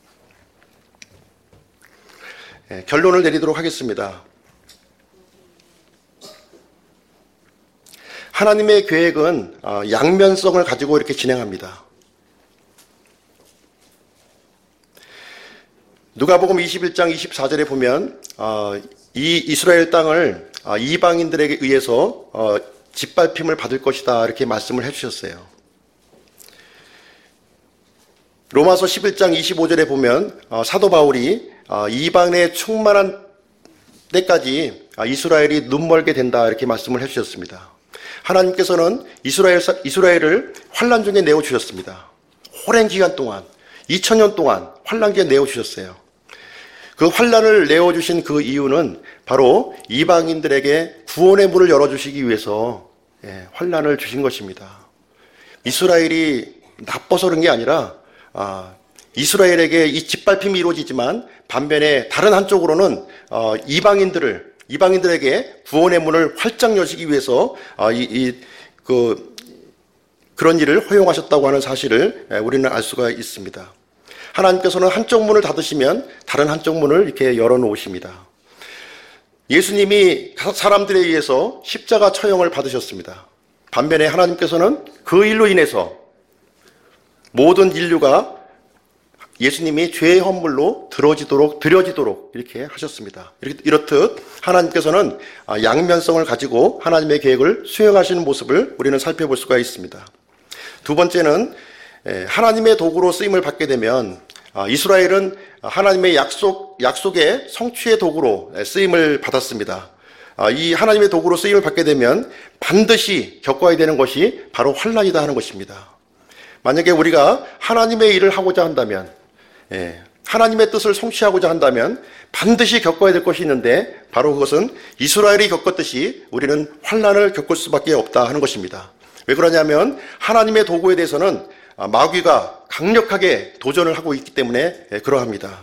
예, 결론을 내리도록 하겠습니다. 하나님의 계획은 어, 양면성을 가지고 이렇게 진행합니다. 누가복음 이십일 장 이십사 절에 보면 어, 이 이스라엘 땅을 어, 이방인들에게 의해서 어, 짓밟힘을 받을 것이다 이렇게 말씀을 해주셨어요. 로마서 십일 장 이십오 절에 보면 어, 사도 바울이 어, 이방에 충만한 때까지 어, 이스라엘이 눈멀게 된다 이렇게 말씀을 해주셨습니다. 하나님께서는 이스라엘, 이스라엘을 환난 중에 내어주셨습니다. 오랜 기간 동안 이천 년 동안 환난 중에 내어주셨어요. 그 환난을 내어주신 그 이유는 바로 이방인들에게 구원의 문을 열어주시기 위해서 예, 환난을 주신 것입니다. 이스라엘이 나빠서 그런 게 아니라 아, 이스라엘에게 이 짓밟힘이 이루어지지만 반면에 다른 한쪽으로는 어, 이방인들을 이방인들에게 구원의 문을 활짝 여시기 위해서 어, 이, 이, 그, 그런 일을 허용하셨다고 하는 사실을 우리는 알 수가 있습니다. 하나님께서는 한쪽 문을 닫으시면 다른 한쪽 문을 이렇게 열어놓으십니다. 예수님이 사람들에 의해서 십자가 처형을 받으셨습니다. 반면에 하나님께서는 그 일로 인해서 모든 인류가 예수님이 죄의 헌물로 들어지도록, 드려지도록 이렇게 하셨습니다. 이렇듯 하나님께서는 양면성을 가지고 하나님의 계획을 수행하시는 모습을 우리는 살펴볼 수가 있습니다. 두 번째는 하나님의 도구로 쓰임을 받게 되면 이스라엘은 하나님의 약속, 약속의 성취의 도구로 쓰임을 받았습니다. 이 하나님의 도구로 쓰임을 받게 되면 반드시 겪어야 되는 것이 바로 환난이다 하는 것입니다. 만약에 우리가 하나님의 일을 하고자 한다면, 하나님의 뜻을 성취하고자 한다면 반드시 겪어야 될 것이 있는데 바로 그것은 이스라엘이 겪었듯이 우리는 환난을 겪을 수밖에 없다 하는 것입니다. 왜 그러냐면 하나님의 도구에 대해서는 마귀가 강력하게 도전을 하고 있기 때문에 그러합니다.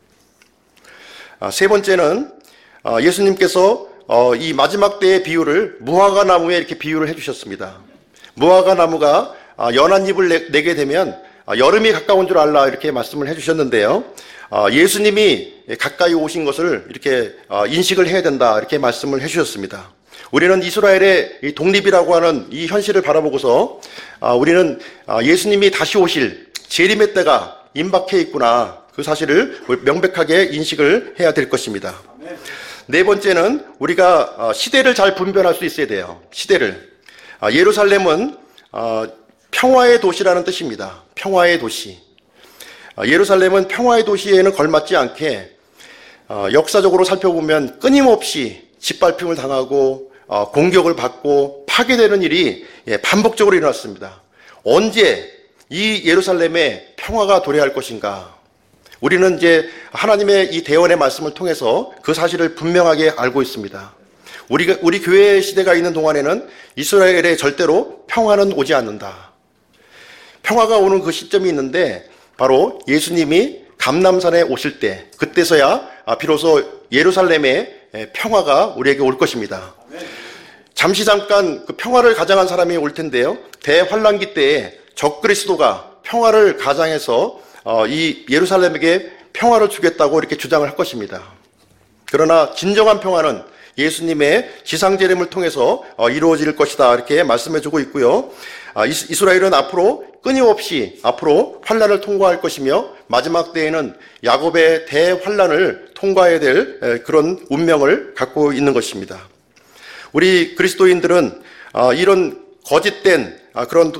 세 번째는 예수님께서 이 마지막 때의 비유를 무화과 나무에 이렇게 비유를 해주셨습니다. 무화과 나무가 연한 잎을 내게 되면 여름이 가까운 줄 알라 이렇게 말씀을 해주셨는데요. 예수님이 가까이 오신 것을 이렇게 인식을 해야 된다 이렇게 말씀을 해주셨습니다. 우리는 이스라엘의 독립이라고 하는 이 현실을 바라보고서 우리는 예수님이 다시 오실 재림의 때가 임박해 있구나 그 사실을 명백하게 인식을 해야 될 것입니다. 네 번째는 우리가 시대를 잘 분별할 수 있어야 돼요. 시대를. 예루살렘은 평화의 도시라는 뜻입니다. 평화의 도시. 예루살렘은 평화의 도시에는 걸맞지 않게 역사적으로 살펴보면 끊임없이 짓밟힘을 당하고 공격을 받고 파괴되는 일이 반복적으로 일어났습니다. 언제 이 예루살렘에 평화가 도래할 것인가? 우리는 이제 하나님의 이 대언의 말씀을 통해서 그 사실을 분명하게 알고 있습니다. 우리가, 우리 교회 시대가 있는 동안에는 이스라엘에 절대로 평화는 오지 않는다. 평화가 오는 그 시점이 있는데 바로 예수님이 감람산에 오실 때 그때서야 비로소 예루살렘에 평화가 우리에게 올 것입니다. 잠시 잠깐 그 평화를 가장한 사람이 올 텐데요. 대환란기 때에 적그리스도가 평화를 가장해서 이 예루살렘에게 평화를 주겠다고 이렇게 주장을 할 것입니다. 그러나 진정한 평화는 예수님의 지상재림을 통해서 이루어질 것이다 이렇게 말씀해주고 있고요. 이스라엘은 앞으로 끊임없이 앞으로 환란을 통과할 것이며 마지막 때에는 야곱의 대환란을 통과해야 될 그런 운명을 갖고 있는 것입니다. 우리 그리스도인들은 이런 거짓된 그런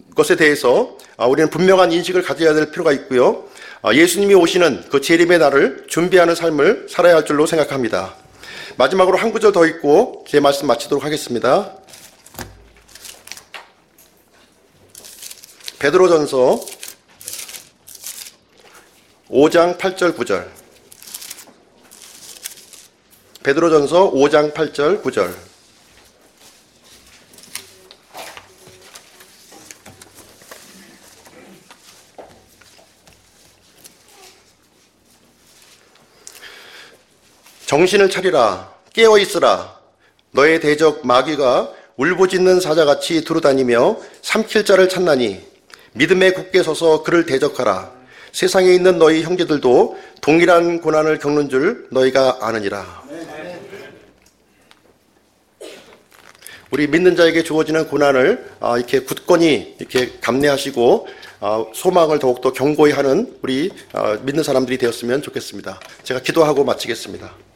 것에 대해서 우리는 분명한 인식을 가져야 될 필요가 있고요. 예수님이 오시는 그 재림의 날을 준비하는 삶을 살아야 할 줄로 생각합니다. 마지막으로 한 구절 더 읽고 제 말씀 마치도록 하겠습니다. 베드로전서 오 장 팔 절 구 절. 베드로전서 오 장 팔 절 구 절. 정신을 차리라, 깨어 있으라. 너의 대적 마귀가 울부짖는 사자같이 두루다니며 삼킬 자를 찾나니 믿음에 굳게 서서 그를 대적하라. 세상에 있는 너희 형제들도 동일한 고난을 겪는 줄 너희가 아느니라. 우리 믿는 자에게 주어지는 고난을 이렇게 굳건히 이렇게 감내하시고 소망을 더욱더 견고히 하는 우리 믿는 사람들이 되었으면 좋겠습니다. 제가 기도하고 마치겠습니다.